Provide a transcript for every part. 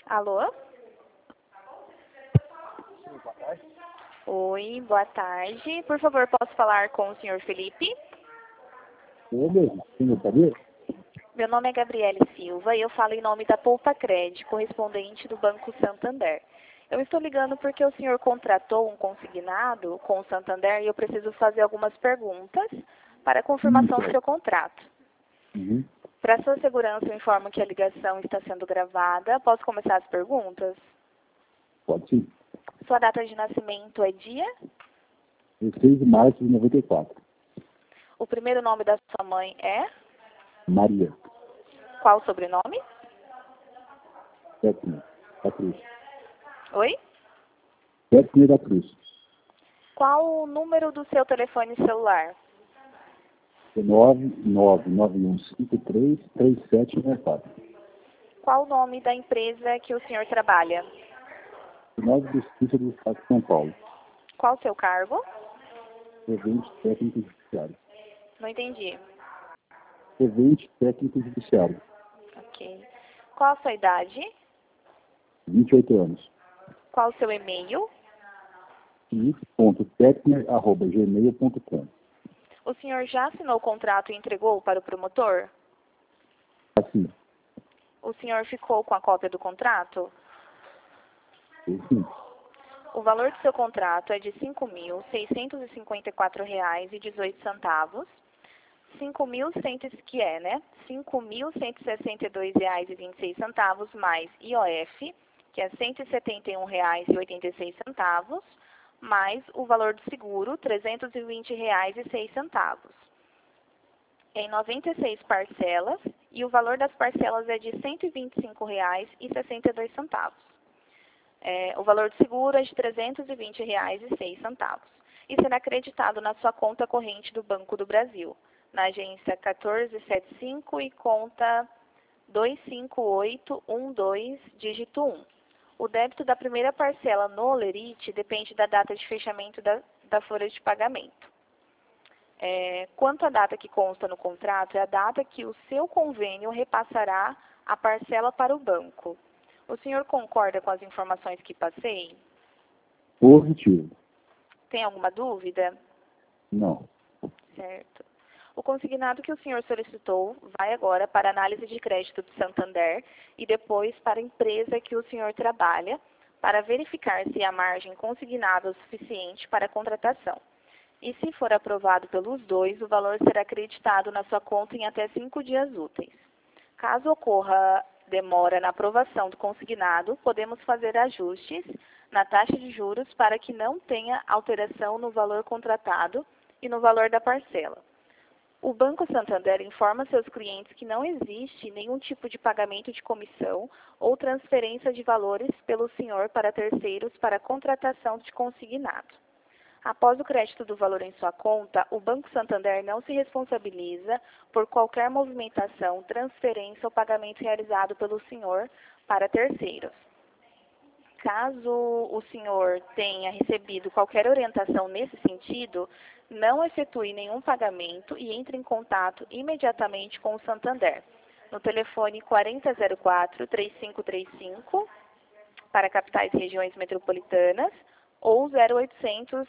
Alô? Boa tarde. Oi, boa tarde. Por favor, posso falar com o senhor Felipe? Eu mesmo. Quem gostaria? Meu nome é Gabriele Silva e eu falo em nome da Poupa Cred, correspondente do Banco Santander. Eu estou ligando porque o senhor contratou um consignado com o Santander e eu preciso fazer algumas perguntas para a confirmação do seu contrato. Uhum. Para sua segurança, eu informo que a ligação está sendo gravada. Posso começar as perguntas? Pode sim. Sua data de nascimento é dia? 16 de março de 94. O primeiro nome da sua mãe é? Maria. Qual o sobrenome? Técnica da Cruz. Oi? Técnica da Cruz. Qual o número do seu telefone celular? 991533764. Qual o nome da empresa que o senhor trabalha? Tribunal de Justiça do Estado de São Paulo. Qual o seu cargo? Servente técnico judiciário. Não entendi. Servente técnico judiciário. Ok. Qual a sua idade? 28 anos. Qual o seu e-mail? felipe.techner@gmail.com. O senhor já assinou o contrato e entregou para o promotor? Assim. O senhor ficou com a cópia do contrato? Sim. O valor do seu contrato é de R$ 5.654,18. 5.100, que é, né? R$ 5.162,26 mais IOF, que é R$ 171,86, mais o valor do seguro, R$ 320,06. Em 96 parcelas, e o valor das parcelas é de R$ 125,62. O valor do seguro é de R$ 320,06. E será acreditado na sua conta corrente do Banco do Brasil, na agência 1475 e conta 25812, dígito 1. O débito da primeira parcela no Olerite depende da data de fechamento da folha de pagamento. Quanto à data que consta no contrato, é a data que o seu convênio repassará a parcela para o banco. O senhor concorda com as informações que passei? Positivo. Tem alguma dúvida? Não. Certo. O consignado que o senhor solicitou vai agora para a análise de crédito do Santander e depois para a empresa que o senhor trabalha, para verificar se a margem consignada é o suficiente para a contratação. E se for aprovado pelos dois, o valor será acreditado na sua conta em até 5 dias úteis. Caso ocorra demora na aprovação do consignado, podemos fazer ajustes na taxa de juros para que não tenha alteração no valor contratado e no valor da parcela. O Banco Santander informa seus clientes que não existe nenhum tipo de pagamento de comissão ou transferência de valores pelo senhor para terceiros para contratação de consignado. Após o crédito do valor em sua conta, o Banco Santander não se responsabiliza por qualquer movimentação, transferência ou pagamento realizado pelo senhor para terceiros. Caso o senhor tenha recebido qualquer orientação nesse sentido, não efetue nenhum pagamento e entre em contato imediatamente com o Santander, no telefone 4004-3535, para capitais e regiões metropolitanas, ou 0800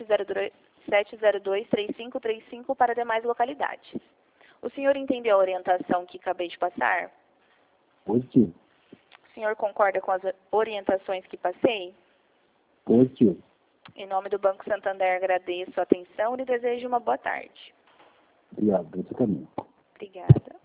702 3535 para demais localidades. O senhor entendeu a orientação que acabei de passar? Positivo. O senhor concorda com as orientações que passei? Positivo. Em nome do Banco Santander, agradeço a atenção e desejo uma boa tarde. Obrigado. Você também. Obrigada.